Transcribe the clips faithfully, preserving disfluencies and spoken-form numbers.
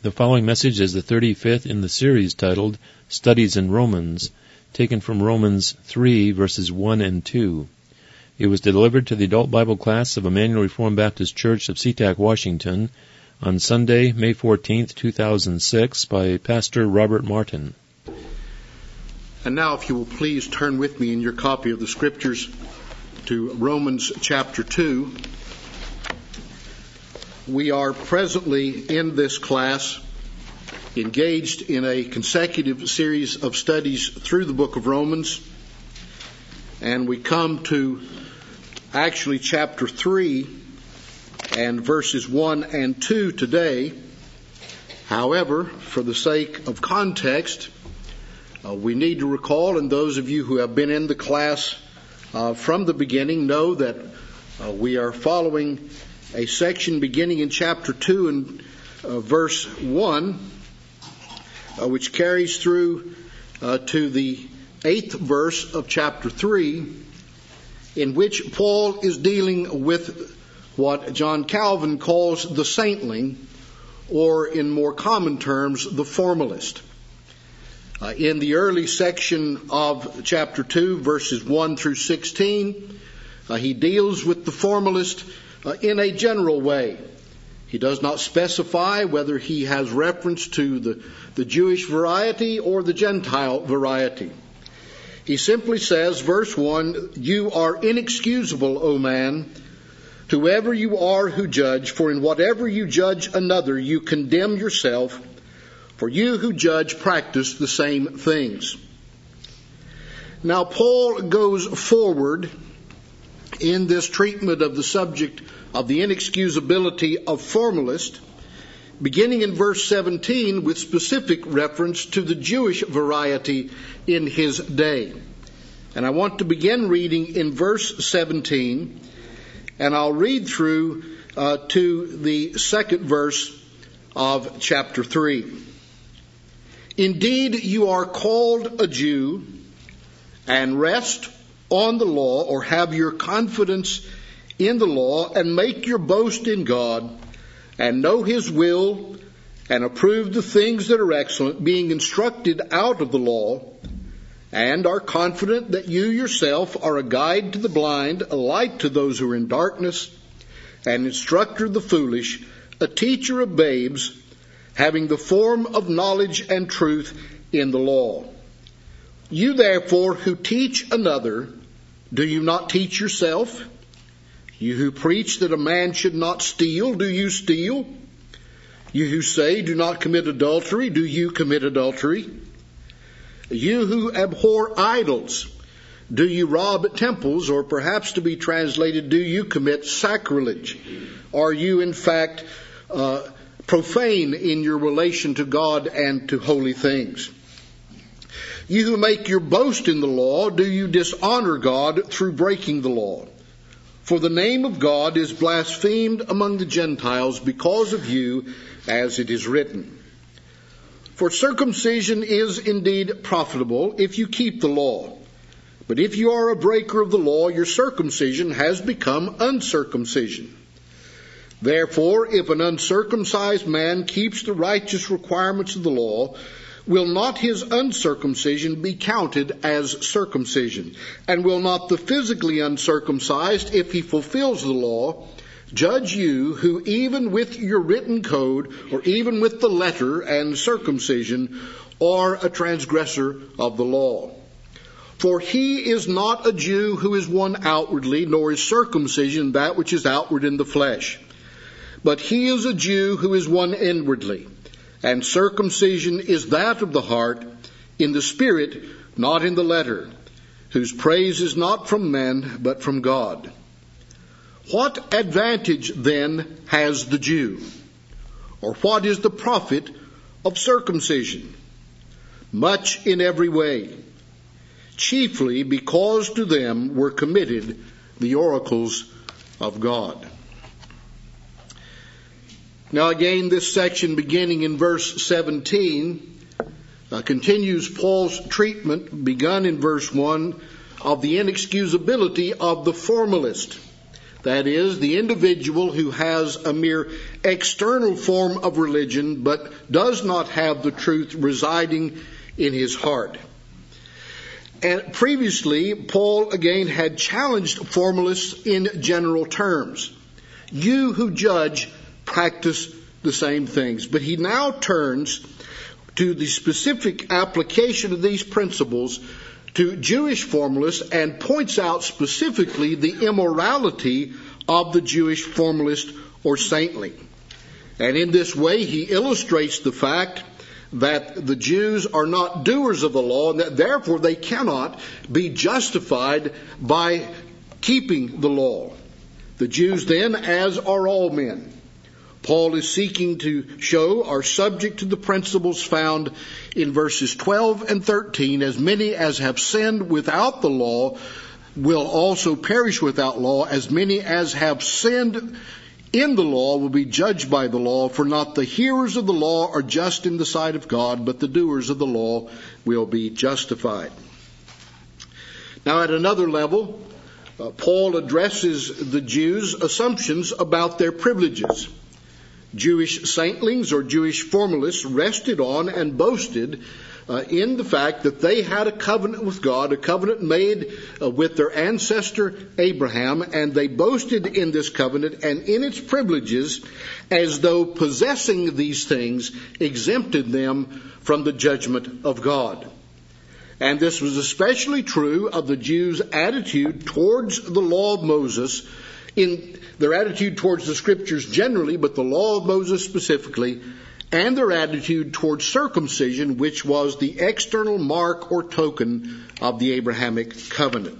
The following message is the thirty-fifth in the series titled Studies in Romans, taken from Romans three, verses one and two. It was delivered to the adult Bible class of Emmanuel Reformed Baptist Church of SeaTac, Washington, on Sunday, May fourteenth, two thousand six, by Pastor Robert Martin. And now, if you will please turn with me in your copy of the Scriptures to Romans chapter two. We are presently in this class engaged in a consecutive series of studies through the book of Romans, and we come to actually chapter three and verses one and two today. However, for the sake of context, uh, we need to recall, and those of you who have been in the class uh, from the beginning know that uh, we are following a section beginning in chapter two and uh, verse one, uh, which carries through uh, to the eighth verse of chapter three, in which Paul is dealing with what John Calvin calls the saintling, or in more common terms, the formalist. Uh, in the early section of chapter two, verses one through sixteen, uh, he deals with the formalist Uh, in a general way. He does not specify whether he has reference to the, the Jewish variety or the Gentile variety. He simply says, verse one, "You are inexcusable, O man, whoever you are who judge, for in whatever you judge another, you condemn yourself, for you who judge practice the same things." Now, Paul goes forward in this treatment of the subject of the inexcusability of formalists, beginning in verse seventeen with specific reference to the Jewish variety in his day. And I want to begin reading in verse seventeen, and I'll read through uh, to the second verse of chapter three. "Indeed, you are called a Jew, and rest on the law, or have your confidence in the law, and make your boast in God, and know His will, and approve the things that are excellent, being instructed out of the law, and are confident that you yourself are a guide to the blind, a light to those who are in darkness, an instructor of the foolish, a teacher of babes, having the form of knowledge and truth in the law. You therefore who teach another, do you not teach yourself? You who preach that a man should not steal, do you steal? You who say, do not commit adultery, do you commit adultery? You who abhor idols, do you rob at temples, or perhaps to be translated, do you commit sacrilege? Are you in fact uh, profane in your relation to God and to holy things? You who make your boast in the law, do you dishonor God through breaking the law? For the name of God is blasphemed among the Gentiles because of you, as it is written. For circumcision is indeed profitable if you keep the law. But if you are a breaker of the law, your circumcision has become uncircumcision. Therefore, if an uncircumcised man keeps the righteous requirements of the law, will not his uncircumcision be counted as circumcision? And will not the physically uncircumcised, if he fulfills the law, judge you, who even with your written code, or even with the letter and circumcision, are a transgressor of the law? For he is not a Jew who is one outwardly, nor is circumcision that which is outward in the flesh. But he is a Jew who is one inwardly. And circumcision is that of the heart, in the spirit, not in the letter, whose praise is not from men, but from God. What advantage then has the Jew? Or what is the profit of circumcision? Much in every way, chiefly because to them were committed the oracles of God." Now again, this section beginning in verse seventeen uh, continues Paul's treatment, begun in verse one, of the inexcusability of the formalist. That is, the individual who has a mere external form of religion but does not have the truth residing in his heart. And previously, Paul again had challenged formalists in general terms. You who judge practice the same things. But he now turns to the specific application of these principles to Jewish formalists and points out specifically the immorality of the Jewish formalist or saintly. And in this way, he illustrates the fact that the Jews are not doers of the law and that therefore they cannot be justified by keeping the law. The Jews then, as are all men, Paul is seeking to show, are subject to the principles found in verses twelve and thirteen. As many as have sinned without the law will also perish without law. As many as have sinned in the law will be judged by the law. For not the hearers of the law are just in the sight of God, but the doers of the law will be justified. Now at another level, uh, Paul addresses the Jews' assumptions about their privileges. Jewish saintlings or Jewish formalists rested on and boasted uh, in the fact that they had a covenant with God, a covenant made uh, with their ancestor Abraham, and they boasted in this covenant and in its privileges as though possessing these things exempted them from the judgment of God. And this was especially true of the Jews' attitude towards the law of Moses, in their attitude towards the Scriptures generally, but the law of Moses specifically, and their attitude towards circumcision, which was the external mark or token of the Abrahamic covenant.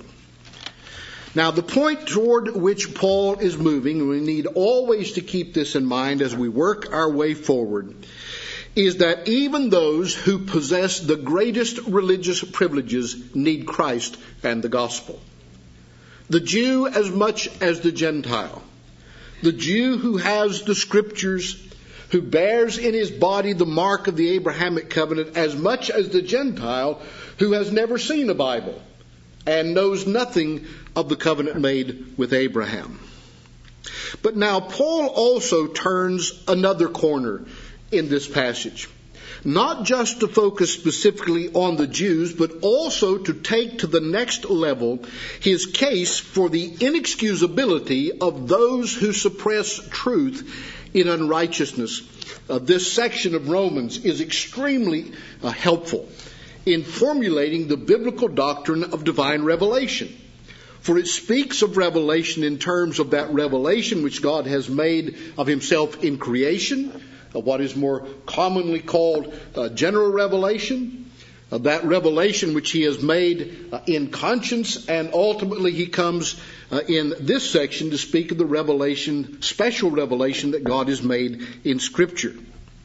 Now, the point toward which Paul is moving, and we need always to keep this in mind as we work our way forward, is that even those who possess the greatest religious privileges need Christ and the gospel. The Jew as much as the Gentile. The Jew who has the Scriptures, who bears in his body the mark of the Abrahamic covenant, as much as the Gentile who has never seen a Bible and knows nothing of the covenant made with Abraham. But now Paul also turns another corner in this passage. Not just to focus specifically on the Jews, but also to take to the next level his case for the inexcusability of those who suppress truth in unrighteousness. Uh, this section of Romans is extremely uh, helpful in formulating the biblical doctrine of divine revelation. For it speaks of revelation in terms of that revelation which God has made of himself in creation, what is more commonly called uh, general revelation, uh, that revelation which he has made uh, in conscience, and ultimately he comes uh, in this section to speak of the revelation, special revelation that God has made in Scripture.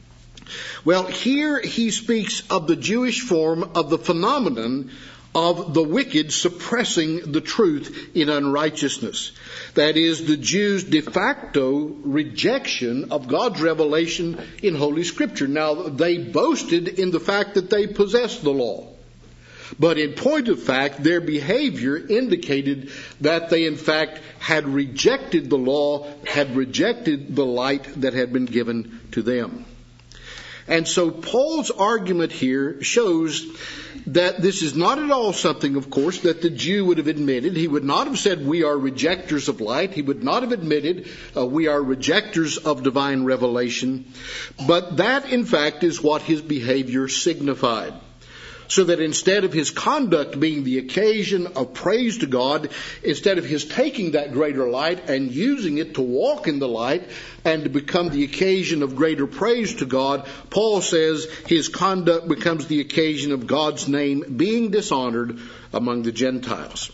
Well, here he speaks of the Jewish form of the phenomenon of the wicked suppressing the truth in unrighteousness. That is, the Jews' de facto rejection of God's revelation in Holy Scripture. Now, they boasted in the fact that they possessed the law. But in point of fact, their behavior indicated that they in fact had rejected the law, had rejected the light that had been given to them. And so Paul's argument here shows that this is not at all something, of course, that the Jew would have admitted. He would not have said, we are rejectors of light. He would not have admitted, uh, we are rejectors of divine revelation. But that, in fact, is what his behavior signified. So that instead of his conduct being the occasion of praise to God, instead of his taking that greater light and using it to walk in the light and to become the occasion of greater praise to God, Paul says his conduct becomes the occasion of God's name being dishonored among the Gentiles.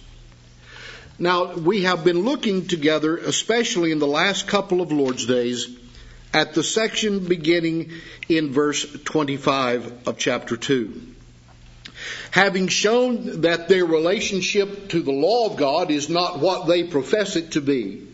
Now, we have been looking together, especially in the last couple of Lord's Days, at the section beginning in verse twenty-five of chapter two. Having shown that their relationship to the law of God is not what they profess it to be,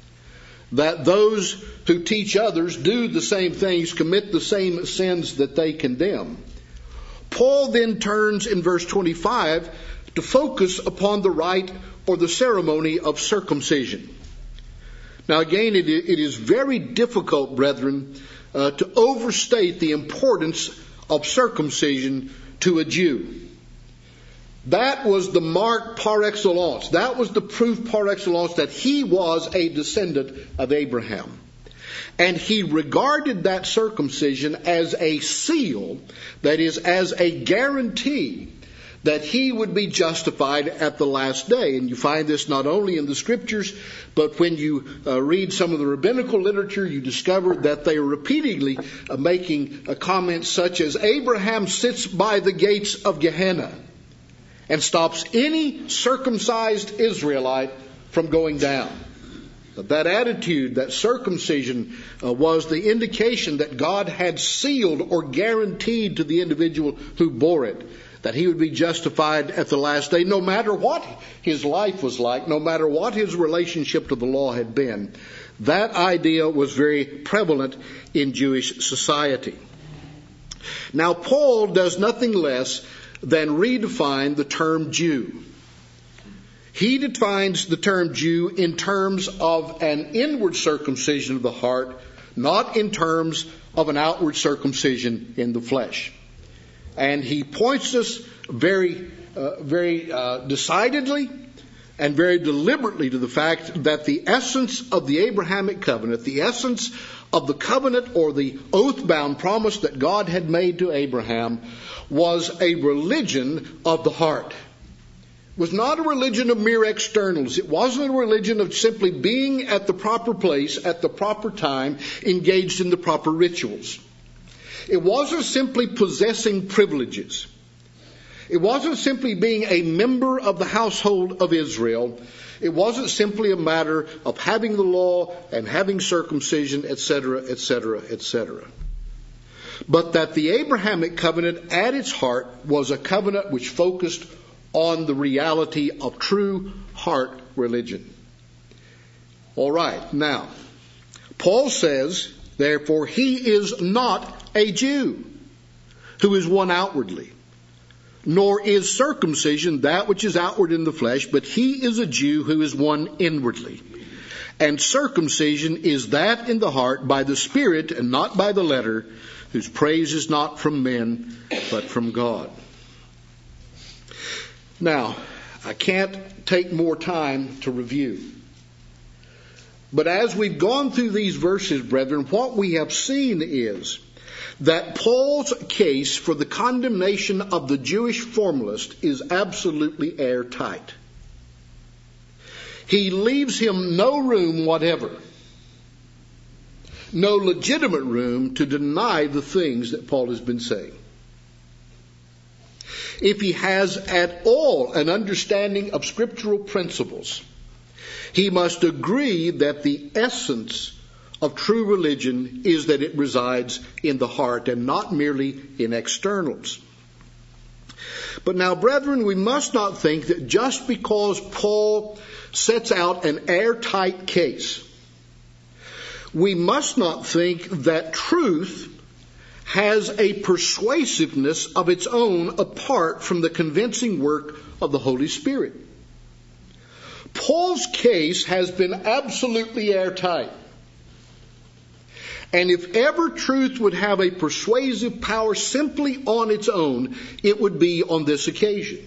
that those who teach others do the same things, commit the same sins that they condemn, Paul then turns in verse twenty-five to focus upon the rite or the ceremony of circumcision. Now again, it, it is very difficult, brethren, uh, to overstate the importance of circumcision to a Jew. That was the mark par excellence. That was the proof par excellence that he was a descendant of Abraham. And he regarded that circumcision as a seal, that is, as a guarantee that he would be justified at the last day. And you find this not only in the Scriptures, but when you uh, read some of the rabbinical literature, you discover that they are repeatedly uh, making uh, comments such as, Abraham sits by the gates of Gehenna and stops any circumcised Israelite from going down. That attitude, that circumcision, uh, was the indication that God had sealed or guaranteed to the individual who bore it that he would be justified at the last day, no matter what his life was like, no matter what his relationship to the law had been. That idea was very prevalent in Jewish society. Now, Paul does nothing less than redefine the term Jew. He defines the term Jew in terms of an inward circumcision of the heart, not in terms of an outward circumcision in the flesh. And he points us very, uh, very uh, decidedly and very deliberately to the fact that the essence of the Abrahamic covenant, the essence of the covenant or the oath-bound promise that God had made to Abraham, was a religion of the heart. It was not a religion of mere externals. It wasn't a religion of simply being at the proper place at the proper time, engaged in the proper rituals. It wasn't simply possessing privileges. It wasn't simply being a member of the household of Israel. It wasn't simply a matter of having the law and having circumcision, et cetera, et cetera, et cetera. But that the Abrahamic covenant at its heart was a covenant which focused on the reality of true heart religion. All right, now, Paul says, therefore, he is not a Jew who is one outwardly, nor is circumcision that which is outward in the flesh, but he is a Jew who is one inwardly. And circumcision is that in the heart by the Spirit and not by the letter, whose praise is not from men, but from God. Now, I can't take more time to review. But as we've gone through these verses, brethren, what we have seen is that Paul's case for the condemnation of the Jewish formalist is absolutely airtight. He leaves him no room whatever, no legitimate room to deny the things that Paul has been saying. If he has at all an understanding of scriptural principles, he must agree that the essence of true religion is that it resides in the heart and not merely in externals. But now, brethren, we must not think that just because Paul sets out an airtight case, we must not think that truth has a persuasiveness of its own apart from the convincing work of the Holy Spirit. Paul's case has been absolutely airtight. And if ever truth would have a persuasive power simply on its own, it would be on this occasion.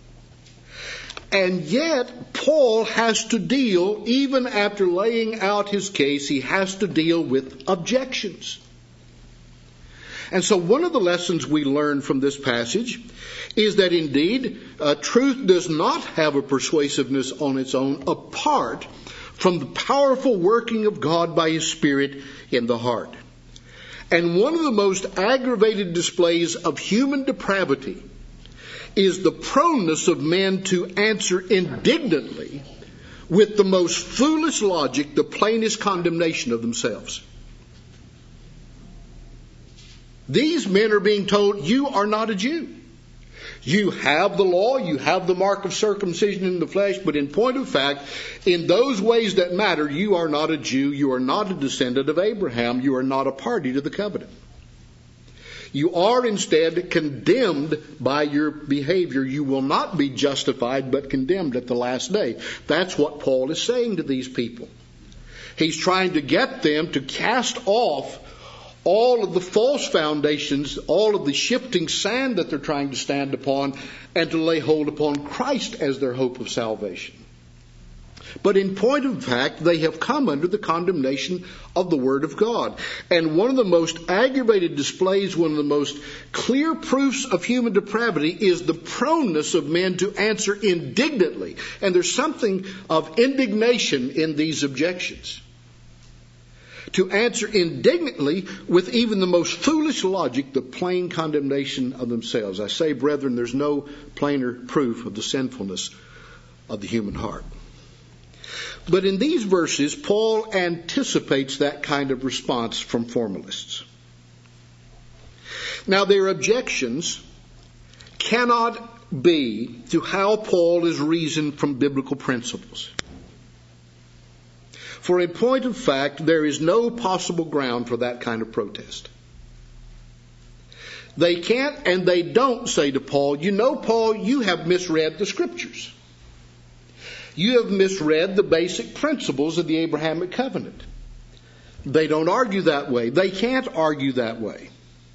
And yet, Paul has to deal, even after laying out his case, he has to deal with objections. And so one of the lessons we learn from this passage is that indeed, uh, truth does not have a persuasiveness on its own apart from the powerful working of God by His Spirit in the heart. And one of the most aggravated displays of human depravity is the proneness of men to answer indignantly with the most foolish logic, the plainest condemnation of themselves. These men are being told, you are not a Jew. You have the law, you have the mark of circumcision in the flesh, but in point of fact, in those ways that matter, you are not a Jew, you are not a descendant of Abraham, you are not a party to the covenant. You are instead condemned by your behavior. You will not be justified, but condemned at the last day. That's what Paul is saying to these people. He's trying to get them to cast off all of the false foundations, all of the shifting sand that they're trying to stand upon, and to lay hold upon Christ as their hope of salvation. But in point of fact, they have come under the condemnation of the Word of God. And one of the most aggravated displays, one of the most clear proofs of human depravity is the proneness of men to answer indignantly. And there's something of indignation in these objections. To answer indignantly with even the most foolish logic, the plain condemnation of themselves. I say, brethren, there's no plainer proof of the sinfulness of the human heart. But in these verses, Paul anticipates that kind of response from formalists. Now, their objections cannot be to how Paul is reasoned from biblical principles. For in point of fact, there is no possible ground for that kind of protest. They can't and they don't say to Paul, you know, Paul, you have misread the Scriptures. You have misread the basic principles of the Abrahamic covenant. They don't argue that way. They can't argue that way.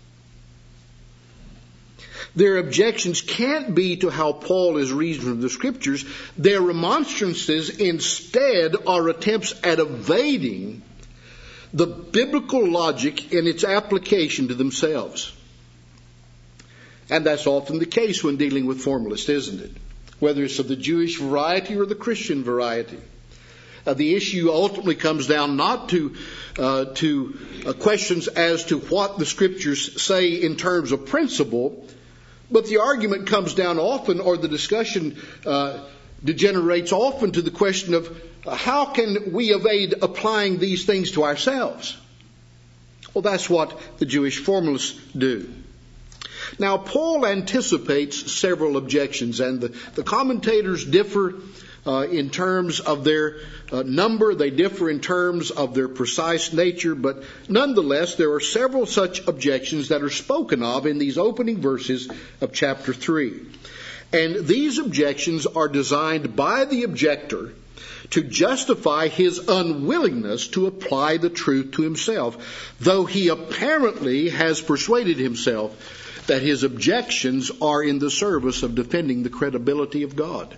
Their objections can't be to how Paul is reasoned from the Scriptures. Their remonstrances instead are attempts at evading the biblical logic and its application to themselves. And that's often the case when dealing with formalists, isn't it? Whether it's of the Jewish variety or the Christian variety. Uh, the issue ultimately comes down not to uh, to uh, questions as to what the Scriptures say in terms of principle, but the argument comes down often, or the discussion uh, degenerates often to the question of uh, how can we evade applying these things to ourselves? Well, that's what the Jewish formalists do. Now, Paul anticipates several objections, and the, the commentators differ uh, in terms of their uh, number. They differ in terms of their precise nature, but nonetheless, there are several such objections that are spoken of in these opening verses of chapter three. And these objections are designed by the objector to justify his unwillingness to apply the truth to himself, though he apparently has persuaded himself that his objections are in the service of defending the credibility of God.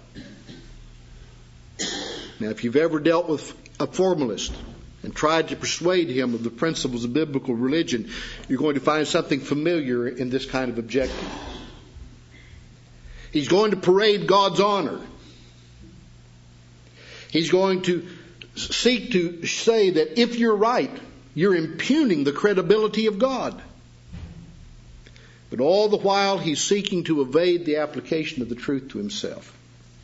Now, if you've ever dealt with a formalist and tried to persuade him of the principles of biblical religion, you're going to find something familiar in this kind of objection. He's going to parade God's honor. He's going to seek to say that if you're right, you're impugning the credibility of God. But all the while, he's seeking to evade the application of the truth to himself.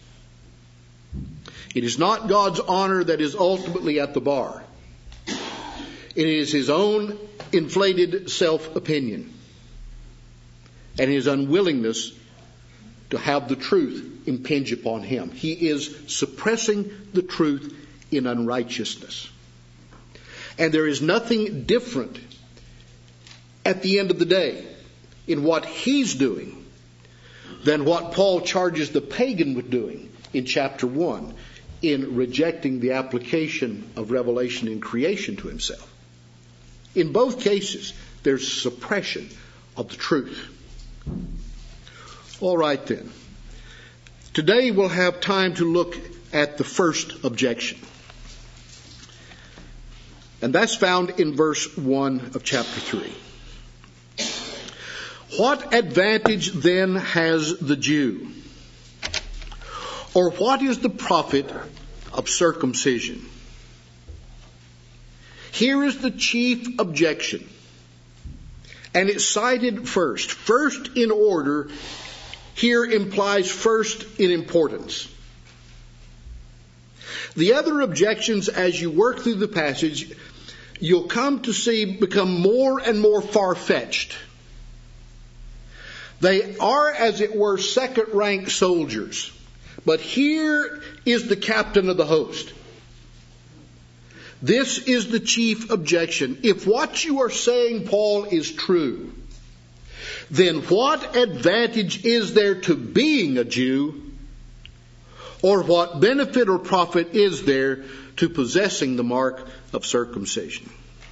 It is not God's honor that is ultimately at the bar. It is his own inflated self-opinion and his unwillingness to have the truth impinge upon him. He is suppressing the truth in unrighteousness. And there is nothing different at the end of the day in what he's doing than what Paul charges the pagan with doing in chapter one, in rejecting the application of revelation in creation to himself. In both cases, there's suppression of the truth. All right then. Today we'll have time to look at the first objection. And that's found in verse one of chapter three. What advantage then has the Jew? Or what is the profit of circumcision? Here is the chief objection. And it's cited first. First in order here implies first in importance. The other objections, as you work through the passage, you'll come to see become more and more far-fetched. They are, as it were, second-rank soldiers. But here is the captain of the host. This is the chief objection. If what you are saying, Paul, is true, then what advantage is there to being a Jew? Or what benefit or profit is there to possessing the mark of circumcision?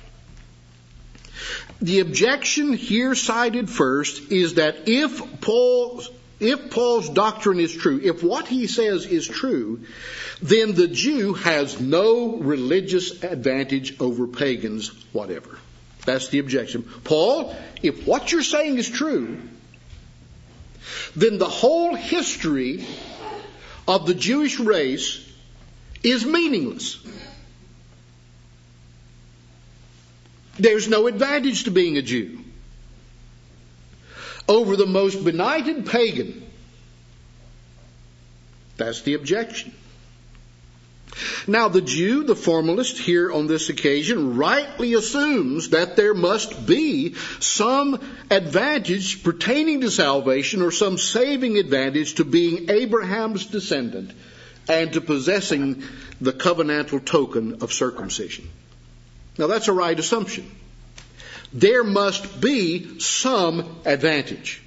The objection here cited first is that if Paul's, if Paul's doctrine is true, if what he says is true, then the Jew has no religious advantage over pagans whatever. That's the objection. Paul, if what you're saying is true, then the whole history of the Jewish race is meaningless. There's no advantage to being a Jew over the most benighted pagan. That's the objection. Now, the Jew, the formalist here on this occasion, rightly assumes that there must be some advantage pertaining to salvation or some saving advantage to being Abraham's descendant and to possessing the covenantal token of circumcision. Now, that's a right assumption. There must be some advantage.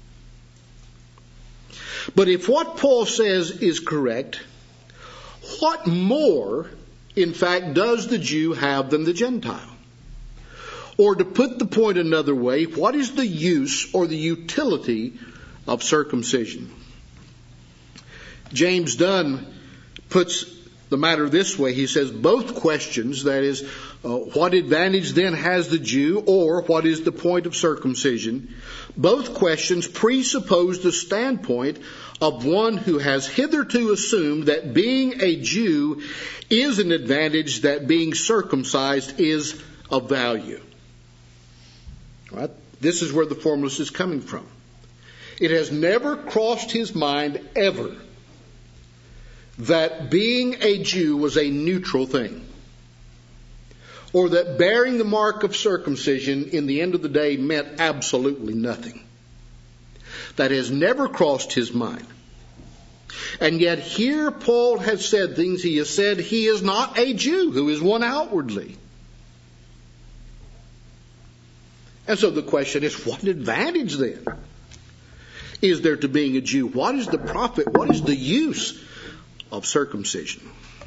But if what Paul says is correct, what more, in fact, does the Jew have than the Gentile? Or to put the point another way, what is the use or the utility of circumcision? James Dunn puts the matter this way. He says both questions, that is, uh, what advantage then has the Jew, or what is the point of circumcision? Both questions presuppose the standpoint of one who has hitherto assumed that being a Jew is an advantage, that being circumcised is of value. Right? This is where the formalist is coming from. It has never crossed his mind ever that being a Jew was a neutral thing, or that bearing the mark of circumcision in the end of the day meant absolutely nothing. That has never crossed his mind. And yet here Paul has said things. He has said he is not a Jew who is one outwardly. And so the question is, what advantage then is there to being a Jew? What is the profit? What is the use of circumcision?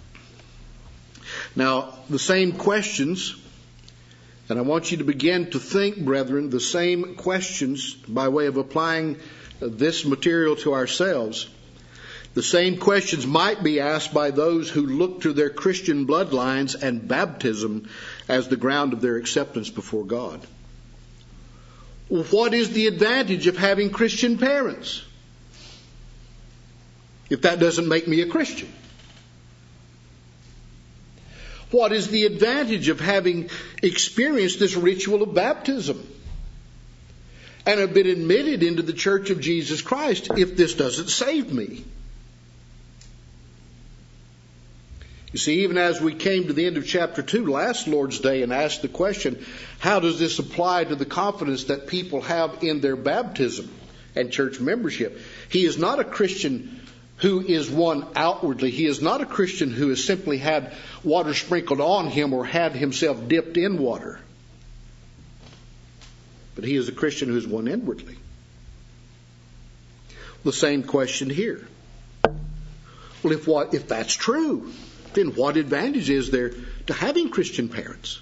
Now, the same questions, and I want you to begin to think, brethren, the same questions by way of applying this material to ourselves. The same questions might be asked by those who look to their Christian bloodlines and baptism as the ground of their acceptance before God. What is the advantage of having Christian parents if that doesn't make me a Christian? What is the advantage of having experienced this ritual of baptism and have been admitted into the Church of Jesus Christ if this doesn't save me? You see, even as we came to the end of chapter two last Lord's Day and asked the question, how does this apply to the confidence that people have in their baptism and church membership? He is not a Christian who is one outwardly. He is not a Christian who has simply had water sprinkled on him or had himself dipped in water. But he is a Christian who is one inwardly. The same question here. Well, if what if that's true, then what advantage is there to having Christian parents?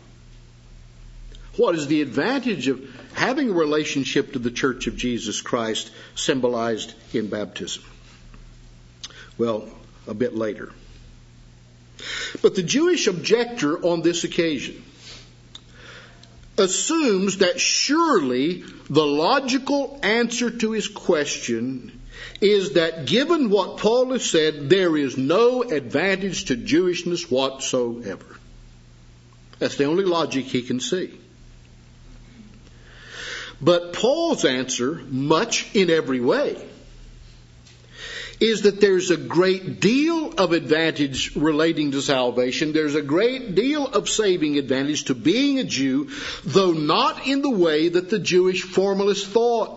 What is the advantage of having a relationship to the Church of Jesus Christ symbolized in baptism? Well, a bit later. But the Jewish objector on this occasion assumes that surely the logical answer to his question is that given what Paul has said, there is no advantage to Jewishness whatsoever. That's the only logic he can see. But Paul's answer, much in every way, is that there's a great deal of advantage relating to salvation. There's a great deal of saving advantage to being a Jew, though not in the way that the Jewish formalists thought.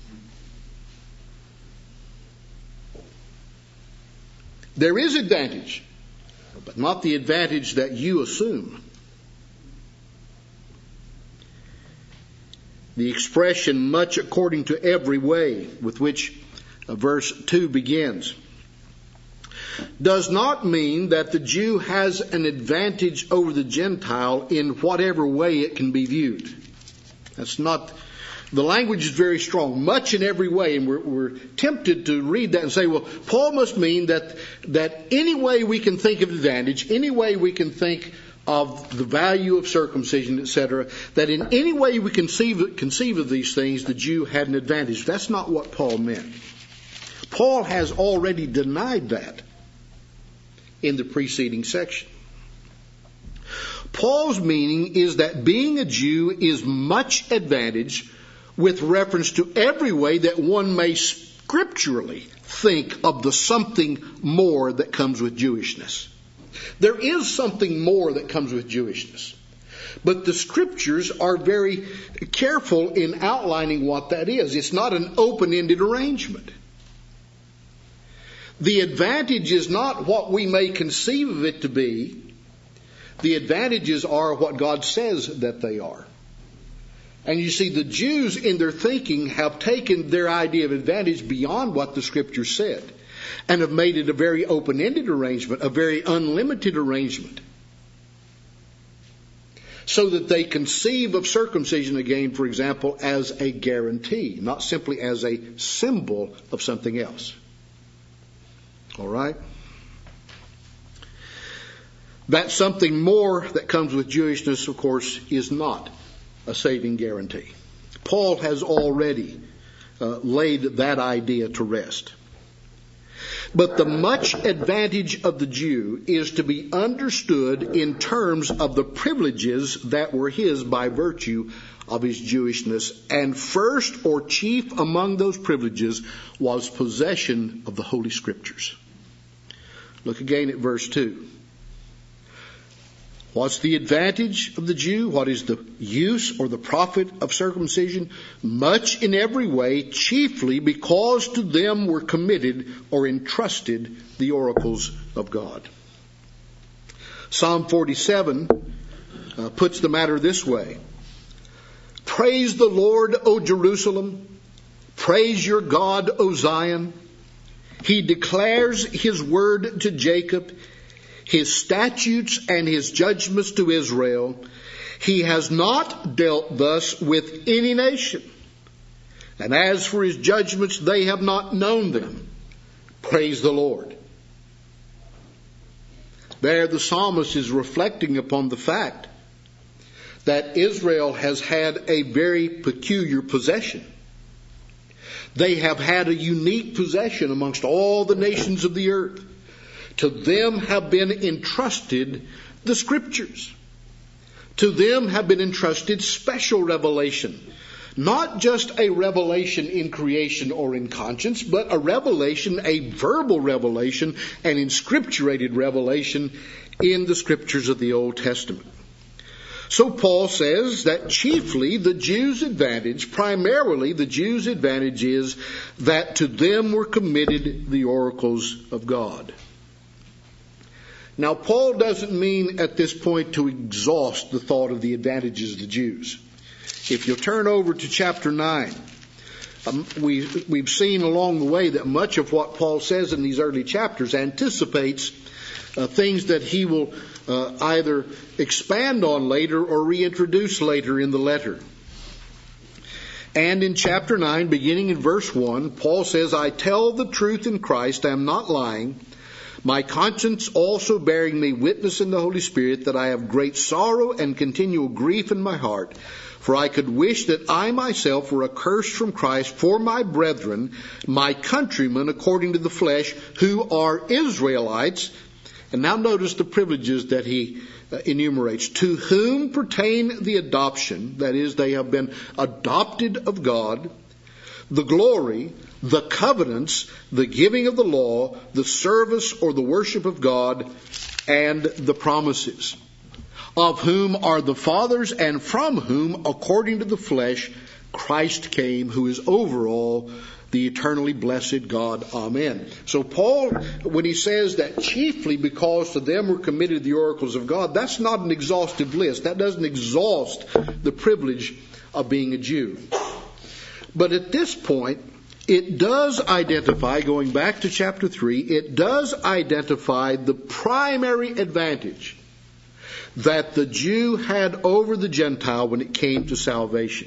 There is advantage, but not the advantage that you assume. The expression much according to every way with which verse two begins does not mean that the Jew has an advantage over the Gentile in whatever way it can be viewed. That's not, the language is very strong, much in every way, and we're, we're tempted to read that and say, well, Paul must mean that, that any way we can think of advantage, any way we can think of the value of circumcision, et cetera, that in any way we conceive, conceive of these things, the Jew had an advantage. That's not what Paul meant. Paul has already denied that in the preceding section. Paul's meaning is that being a Jew is much advantage with reference to every way that one may scripturally think of the something more that comes with Jewishness. There is something more that comes with Jewishness. But the Scriptures are very careful in outlining what that is. It's not an open-ended arrangement. The advantage is not what we may conceive of it to be. The advantages are what God says that they are. And you see, the Jews in their thinking have taken their idea of advantage beyond what the Scripture said and have made it a very open-ended arrangement, a very unlimited arrangement, so that they conceive of circumcision again, for example, as a guarantee, not simply as a symbol of something else. All right? That something more that comes with Jewishness, of course, is not a saving guarantee. Paul has already uh, laid that idea to rest. But the much advantage of the Jew is to be understood in terms of the privileges that were his by virtue of his Jewishness. And first or chief among those privileges was possession of the Holy Scriptures. Look again at verse two. What's the advantage of the Jew? What is the use or the profit of circumcision? Much in every way, chiefly because to them were committed or entrusted the oracles of God. Psalm forty-seven uh, puts the matter this way. Praise the Lord, O Jerusalem. Praise your God, O Zion. He declares his word to Jacob, his statutes and his judgments to Israel. He has not dealt thus with any nation. And as for his judgments, they have not known them. Praise the Lord. There the psalmist is reflecting upon the fact that Israel has had a very peculiar possession. They have had a unique possession amongst all the nations of the earth. To them have been entrusted the Scriptures. To them have been entrusted special revelation. Not just a revelation in creation or in conscience, but a revelation, a verbal revelation, an inscripturated revelation in the Scriptures of the Old Testament. So Paul says that chiefly the Jews' advantage, primarily the Jews' advantage is that to them were committed the oracles of God. Now, Paul doesn't mean at this point to exhaust the thought of the advantages of the Jews. If you'll turn over to chapter nine, um, we, we've seen along the way that much of what Paul says in these early chapters anticipates uh, things that he will uh, either expand on later or reintroduce later in the letter. And in chapter nine, beginning in verse one, Paul says, I tell the truth in Christ, I am not lying. My conscience also bearing me witness in the Holy Spirit that I have great sorrow and continual grief in my heart. For I could wish that I myself were accursed from Christ for my brethren, my countrymen according to the flesh, who are Israelites. And now notice the privileges that he enumerates. To whom pertain the adoption, that is, they have been adopted of God, the glory, the covenants, the giving of the law, the service or the worship of God, and the promises, of whom are the fathers, and from whom, according to the flesh, Christ came, who is over all, the eternally blessed God. Amen. So Paul, when he says that chiefly because to them were committed the oracles of God, that's not an exhaustive list. That doesn't exhaust the privilege of being a Jew. But at this point, it does identify, going back to chapter three, it does identify the primary advantage that the Jew had over the Gentile when it came to salvation.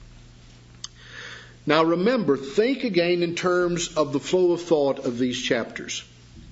Now remember, think again in terms of the flow of thought of these chapters.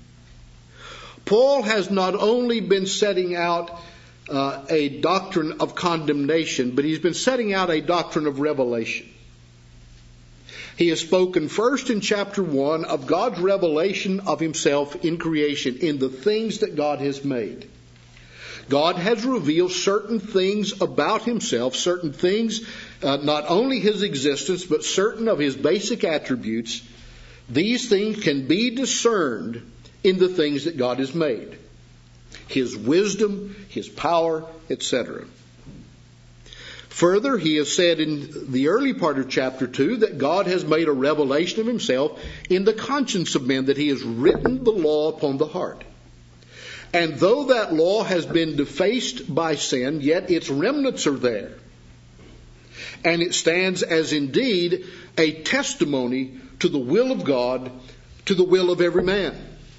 Paul has not only been setting out uh, a doctrine of condemnation, but he's been setting out a doctrine of revelation. He has spoken first in chapter one of God's revelation of himself in creation, in the things that God has made. God has revealed certain things about himself, certain things, uh, not only his existence, but certain of his basic attributes. These things can be discerned in the things that God has made. His wisdom, his power, et cetera. Further, he has said in the early part of chapter two that God has made a revelation of himself in the conscience of men, that he has written the law upon the heart. And though that law has been defaced by sin, yet its remnants are there. And it stands as indeed a testimony to the will of God, to the will of every man.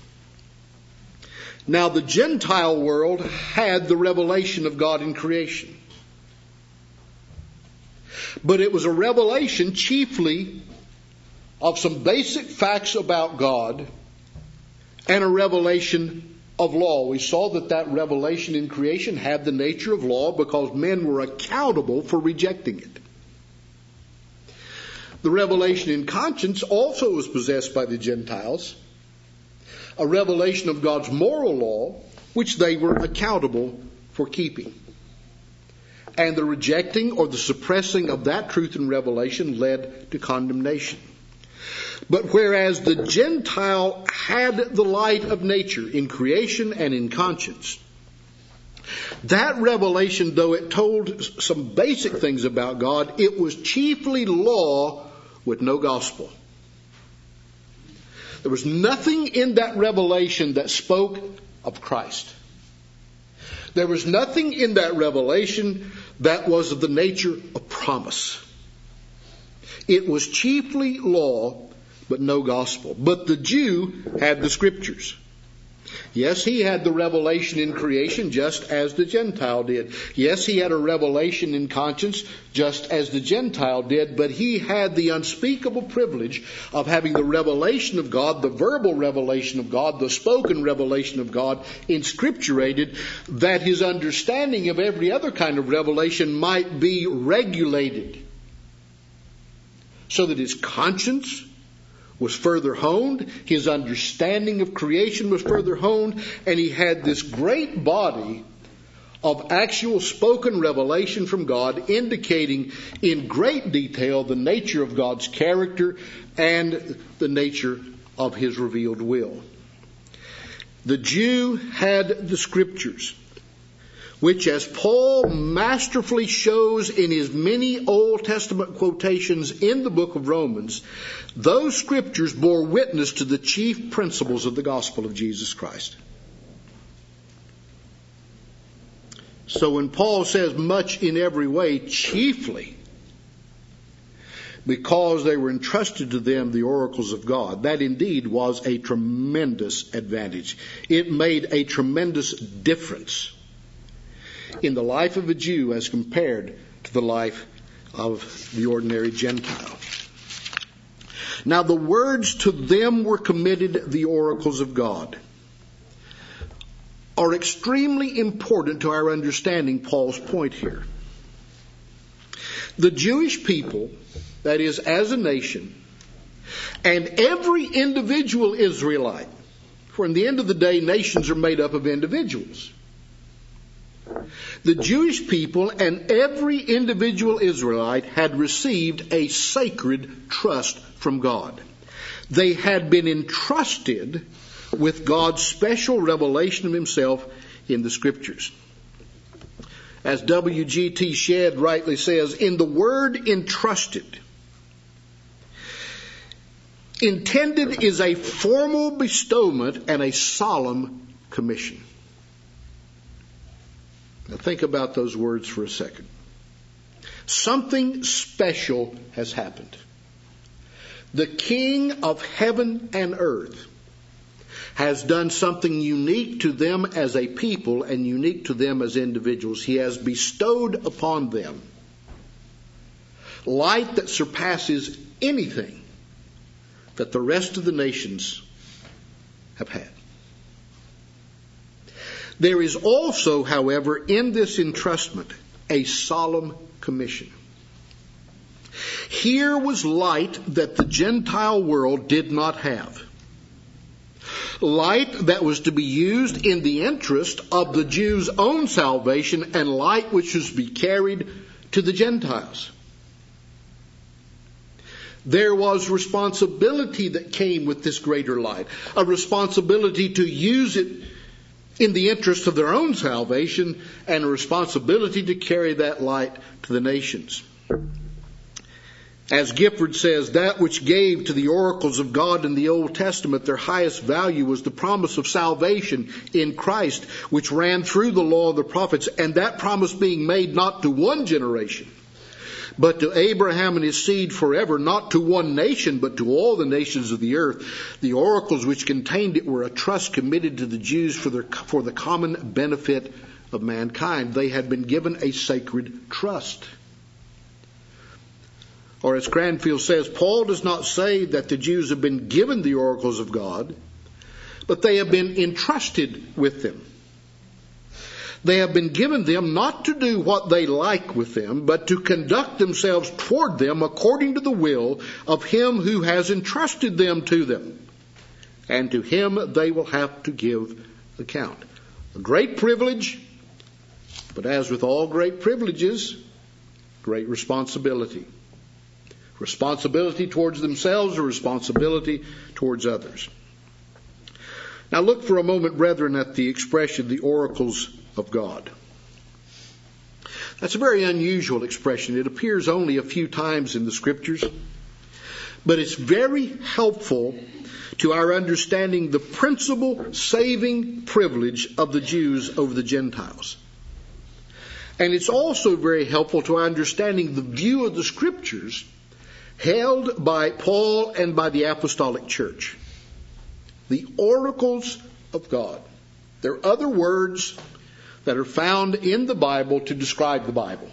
Now, the Gentile world had the revelation of God in creation. But it was a revelation chiefly of some basic facts about God and a revelation of law. We saw that that revelation in creation had the nature of law because men were accountable for rejecting it. The revelation in conscience also was possessed by the Gentiles, a revelation of God's moral law, which they were accountable for keeping. And the rejecting or the suppressing of that truth and revelation led to condemnation. But whereas the Gentile had the light of nature in creation and in conscience, that revelation, though it told some basic things about God, it was chiefly law with no gospel. There was nothing in that revelation that spoke of Christ. There was nothing in that revelation that was of the nature of promise. It was chiefly law, but no gospel. But the Jew had the Scriptures. Yes, he had the revelation in creation just as the Gentile did. Yes, he had a revelation in conscience just as the Gentile did, but he had the unspeakable privilege of having the revelation of God, the verbal revelation of God, the spoken revelation of God, inscripturated, that his understanding of every other kind of revelation might be regulated, so that his conscience was further honed, his understanding of creation was further honed, and he had this great body of actual spoken revelation from God, indicating in great detail the nature of God's character and the nature of his revealed will. The Jew had the Scriptures, which, as Paul masterfully shows in his many Old Testament quotations in the book of Romans, those Scriptures bore witness to the chief principles of the gospel of Jesus Christ. So when Paul says much in every way, chiefly because they were entrusted to them the oracles of God, that indeed was a tremendous advantage. It made a tremendous difference in the life of a Jew as compared to the life of the ordinary Gentile. Now, the words "to them were committed the oracles of God" are extremely important to our understanding Paul's point here. The Jewish people, that is, as a nation, and every individual Israelite, for in the end of the day, nations are made up of individuals. The Jewish people and every individual Israelite had received a sacred trust from God. They had been entrusted with God's special revelation of himself in the Scriptures. As W G T Shedd rightly says, in the word entrusted, intended is a formal bestowment and a solemn commission. Now think about those words for a second. Something special has happened. the King of heaven and earth, has done something unique to them as a people and unique to them as individuals. He has bestowed upon them light that surpasses anything that the rest of the nations have had. There is also, however, in this entrustment, a solemn commission. Here was light that the Gentile world did not have. Light that was to be used in the interest of the Jews' own salvation, and light which was to be carried to the Gentiles. There was responsibility that came with this greater light, a responsibility to use it in the interest of their own salvation, and a responsibility to carry that light to the nations. As Gifford says, that which gave to the oracles of God in the Old Testament their highest value was the promise of salvation in Christ, which ran through the law of the prophets, and that promise being made not to one generation, but to Abraham and his seed forever, not to one nation, but to all the nations of the earth. The oracles which contained it were a trust committed to the Jews for their, for the common benefit of mankind. They had been given a sacred trust. Or as Cranfield says, Paul does not say that the Jews have been given the oracles of God, but they have been entrusted with them. They have been given them not to do what they like with them, but to conduct themselves toward them according to the will of him who has entrusted them to them. And to him they will have to give account. A great privilege, but as with all great privileges, great responsibility. Responsibility towards themselves or responsibility towards others. Now look for a moment, brethren, at the expression, the oracles of God. That's a very unusual expression. It appears only a few times in the Scriptures, but it's very helpful to our understanding the principal saving privilege of the Jews over the Gentiles. And it's also very helpful to our understanding the view of the Scriptures held by Paul and by the Apostolic Church. The oracles of God. There are other words that are found in the Bible to describe the Bible.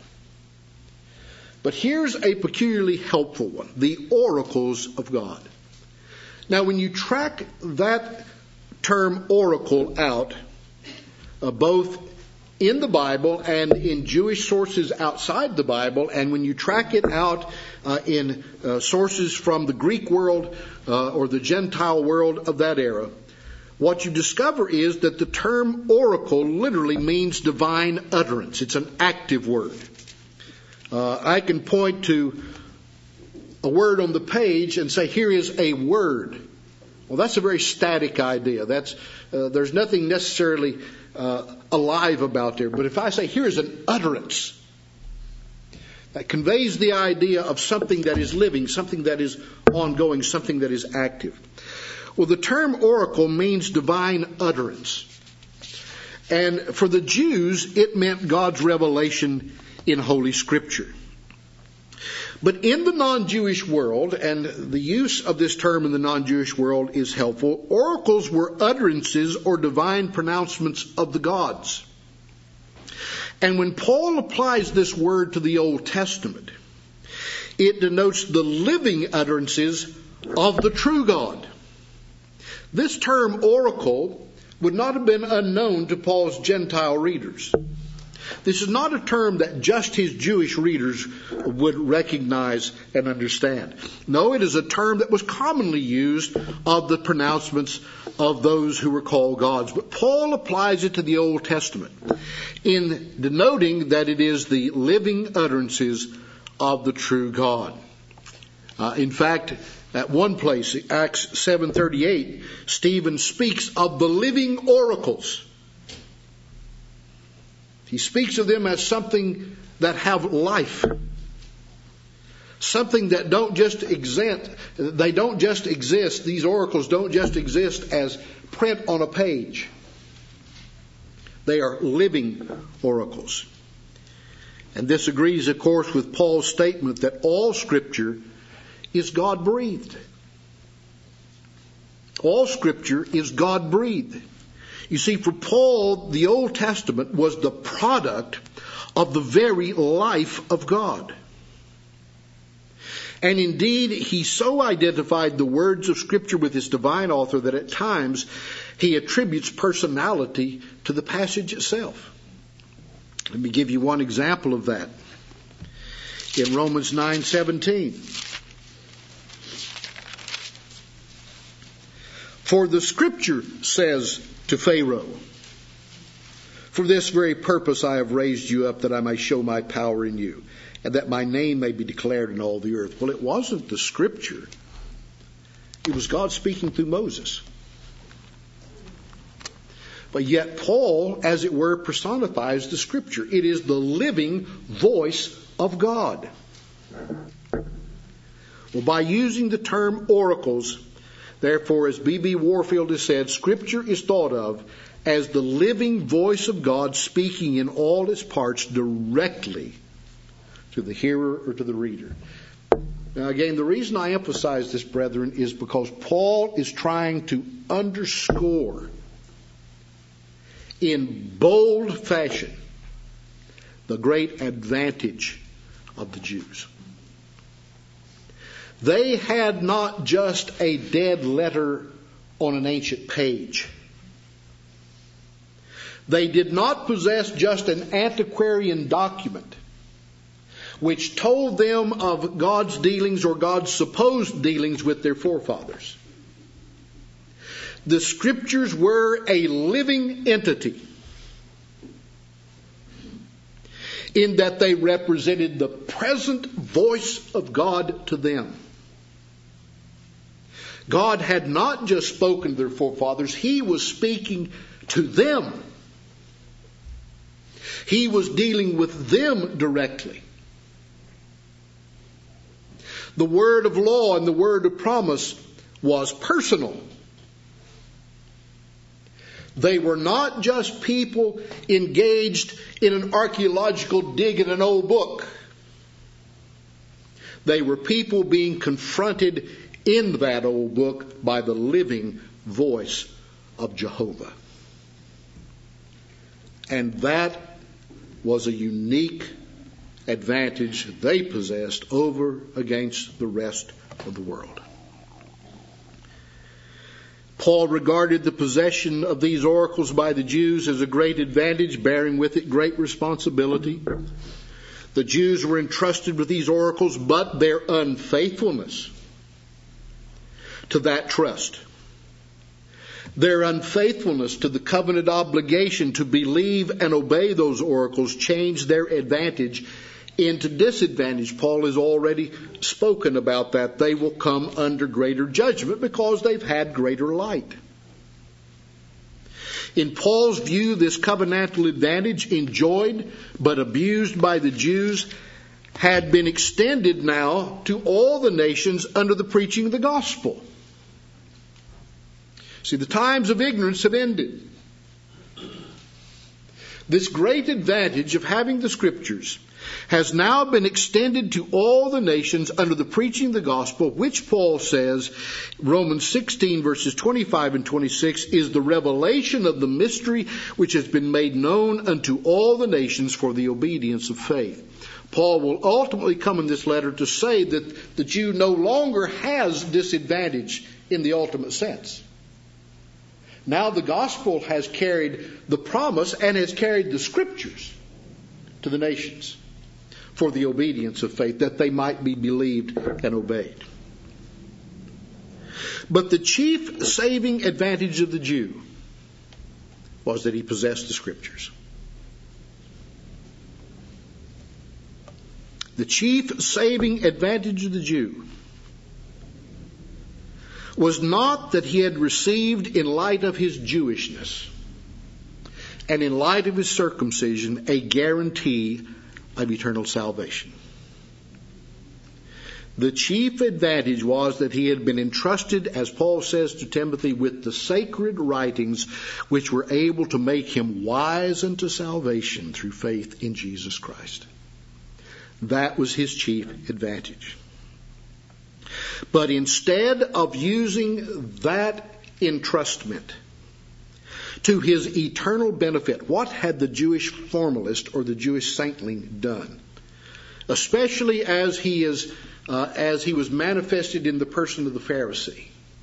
But here's a peculiarly helpful one. The oracles of God. Now when you track that term oracle out, uh, both in the Bible and in Jewish sources outside the Bible, and when you track it out uh, in uh, sources from the Greek world uh, or the Gentile world of that era, what you discover is that the term oracle literally means divine utterance. It's an active word. Uh, I can point to a word on the page and say, here is a word. Well, that's a very static idea. That's uh, there's nothing necessarily uh, alive about there. But if I say, here is an utterance, that conveys the idea of something that is living, something that is ongoing, something that is active. Well, the term oracle means divine utterance. And for the Jews, it meant God's revelation in Holy Scripture. But in the non-Jewish world, and the use of this term in the non-Jewish world is helpful, oracles were utterances or divine pronouncements of the gods. And when Paul applies this word to the Old Testament, it denotes the living utterances of the true God. This term oracle would not have been unknown to Paul's Gentile readers. This is not a term that just his Jewish readers would recognize and understand. No, it is a term that was commonly used of the pronouncements of those who were called gods. But Paul applies it to the Old Testament in denoting that it is the living utterances of the true God. Uh, in fact, at one place, Acts seven thirty-eight, Stephen speaks of the living oracles. He speaks of them as something that have life. Something that don't just exist. They don't just exist. These oracles don't just exist as print on a page. They are living oracles. And this agrees, of course, with Paul's statement that all Scripture is God-breathed. All Scripture is God-breathed. You see, for Paul, the Old Testament was the product of the very life of God. And indeed, he so identified the words of Scripture with his divine author that at times he attributes personality to the passage itself. Let me give you one example of that. In Romans nine seventeen. For the Scripture says to Pharaoh, for this very purpose I have raised you up, that I may show my power in you, and that my name may be declared in all the earth. Well, it wasn't the Scripture. It was God speaking through Moses. But yet Paul, as it were, personifies the Scripture. It is the living voice of God. Well, by using the term oracles, therefore, as B B Warfield has said, Scripture is thought of as the living voice of God speaking in all its parts directly to the hearer or to the reader. Now again, the reason I emphasize this, brethren, is because Paul is trying to underscore in bold fashion the great advantage of the Jews. They had not just a dead letter on an ancient page. They did not possess just an antiquarian document which told them of God's dealings or God's supposed dealings with their forefathers. The Scriptures were a living entity in that they represented the present voice of God to them. God had not just spoken to their forefathers, He was speaking to them. He was dealing with them directly. The word of law and the word of promise was personal. They were not just people engaged in an archaeological dig in an old book. They were people being confronted in that old book by the living voice of Jehovah. And that was a unique advantage they possessed over against the rest of the world. Paul regarded the possession of these oracles by the Jews as a great advantage, bearing with it great responsibility. The Jews were entrusted with these oracles, but their unfaithfulness to that trust, their unfaithfulness to the covenant obligation to believe and obey those oracles, changed their advantage into disadvantage. Paul has already spoken about that. They will come under greater judgment because they've had greater light. In Paul's view, this covenantal advantage, enjoyed but abused by the Jews, had been extended now to all the nations under the preaching of the gospel. See, the times of ignorance have ended. This great advantage of having the Scriptures has now been extended to all the nations under the preaching of the gospel, which Paul says, Romans sixteen verses twenty-five and twenty-six, is the revelation of the mystery which has been made known unto all the nations for the obedience of faith. Paul will ultimately come in this letter to say that the Jew no longer has this advantage in the ultimate sense. Now the gospel has carried the promise and has carried the Scriptures to the nations for the obedience of faith, that they might be believed and obeyed. But the chief saving advantage of the Jew was that he possessed the Scriptures. The chief saving advantage of the Jew was not that he had received, in light of his Jewishness and in light of his circumcision, a guarantee of eternal salvation. The chief advantage was that he had been entrusted, as Paul says to Timothy, with the sacred writings which were able to make him wise unto salvation through faith in Jesus Christ. That was his chief advantage. But instead of using that entrustment to his eternal benefit, what had the Jewish formalist or the Jewish saintling done? Especially as he is, uh, as he was manifested in the person of the Pharisee.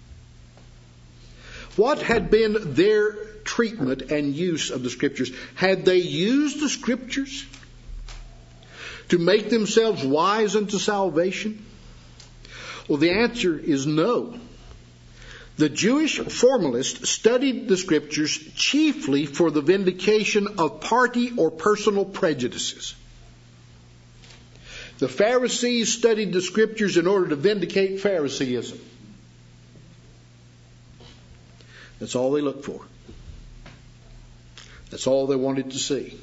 What had been their treatment and use of the Scriptures? Had they used the Scriptures to make themselves wise unto salvation? Well, the answer is no. The Jewish formalists studied the Scriptures chiefly for the vindication of party or personal prejudices. The Pharisees studied the Scriptures in order to vindicate Phariseeism. That's all they looked for. That's all they wanted to see.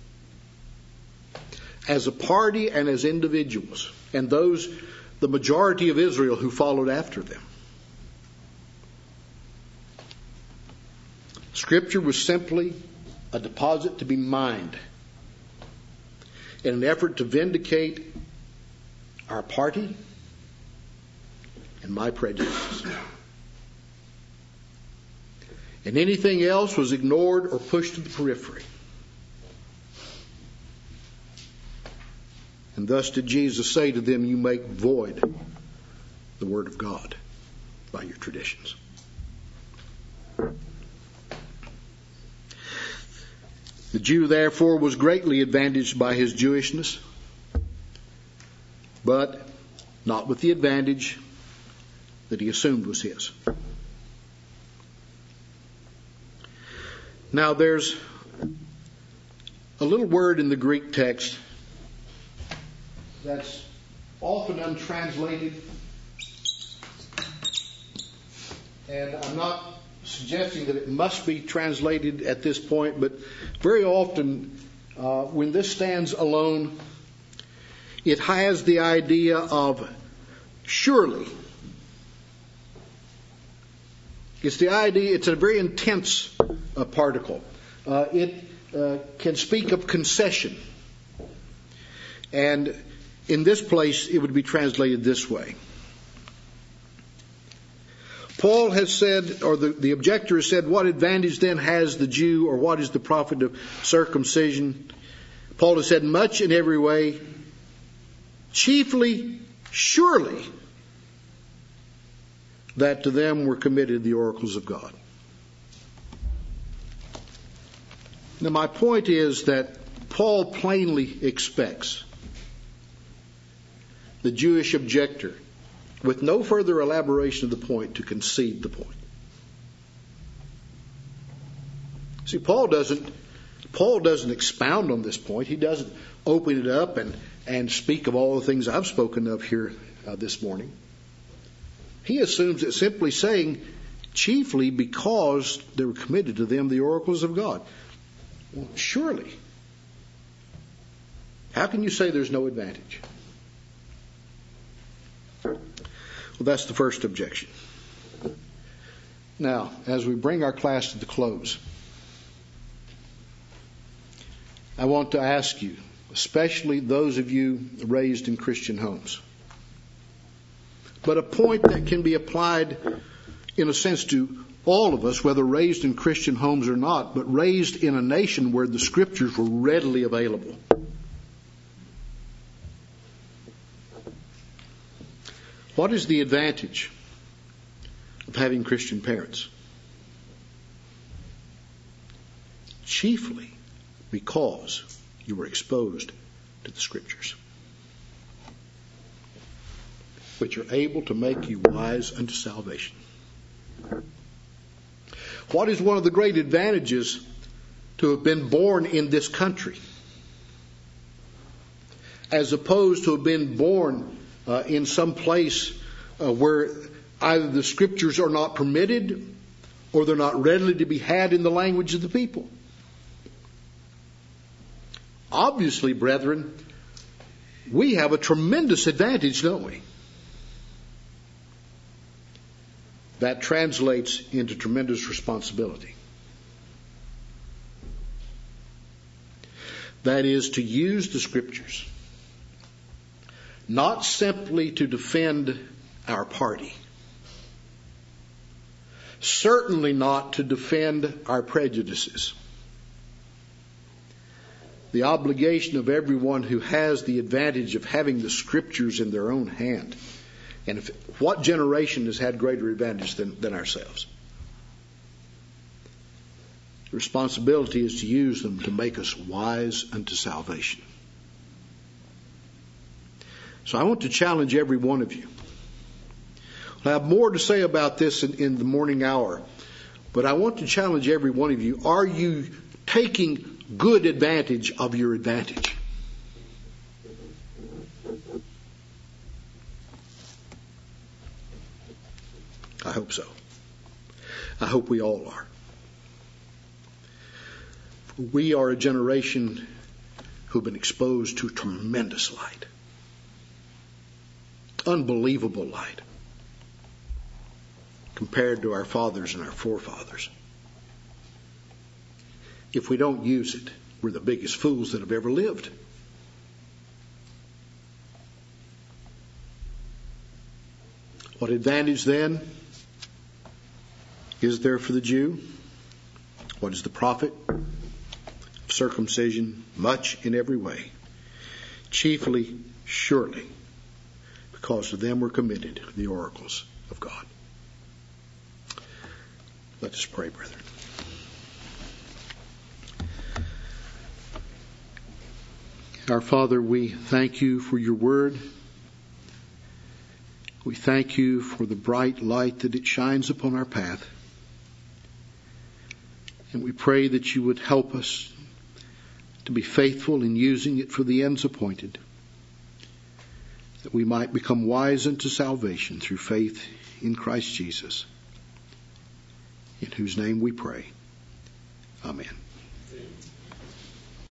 As a party and as individuals, and those, the majority of Israel who followed after them. Scripture was simply a deposit to be mined in an effort to vindicate our party and my prejudices. And anything else was ignored or pushed to the periphery. And thus did Jesus say to them, you make void the word of God by your traditions. The Jew, therefore, was greatly advantaged by his Jewishness, but not with the advantage that he assumed was his. Now, there's a little word in the Greek text that's often untranslated, and I'm not suggesting that it must be translated at this point, but very often uh, when this stands alone, it has the idea of surely. It's the idea, it's a very intense uh, particle. Uh, it uh, can speak of concession. And in this place, it would be translated this way. Paul has said, or the, the objector has said, what advantage then has the Jew, or what is the profit of circumcision? Paul has said, much in every way, chiefly, surely, that to them were committed the oracles of God. Now, my point is that Paul plainly expects the Jewish objector, with no further elaboration of the point, to concede the point. See, Paul doesn't Paul doesn't expound on this point. He doesn't open it up and, and speak of all the things I've spoken of here uh, this morning. He assumes it's simply saying, chiefly because they were committed to them the oracles of God. Well, surely. How can you say there's no advantage? Well, that's the first objection. Now, as we bring our class to the close, I want to ask you, especially those of you raised in Christian homes, but a point that can be applied in a sense to all of us, whether raised in Christian homes or not, but raised in a nation where the Scriptures were readily available. What is the advantage of having Christian parents? Chiefly because you were exposed to the Scriptures, which are able to make you wise unto salvation. What is one of the great advantages to have been born in this country, as opposed to have been born uh, in some place uh, where either the Scriptures are not permitted or they're not readily to be had in the language of the people? Obviously, brethren, we have a tremendous advantage, don't we? That translates into tremendous responsibility. That is, to use the Scriptures not simply to defend our party. Certainly not to defend our prejudices. The obligation of everyone who has the advantage of having the Scriptures in their own hand. And if, what generation has had greater advantage than, than ourselves? The responsibility is to use them to make us wise unto salvation. So I want to challenge every one of you. I have more to say about this in, in the morning hour, but I want to challenge every one of you. Are you taking good advantage of your advantage? I hope so. I hope we all are. We are a generation who've been exposed to tremendous light. Unbelievable light compared to our fathers and our forefathers. If we don't use it, we're the biggest fools that have ever lived. What advantage then is there for the Jew? What is the profit of circumcision? Much in every way. Chiefly, surely, because to them were committed the oracles of God. Let us pray, brethren. Our Father, we thank you for your word. We thank you for the bright light that it shines upon our path. And we pray that you would help us to be faithful in using it for the ends appointed, that we might become wise unto salvation through faith in Christ Jesus, in whose name we pray. Amen.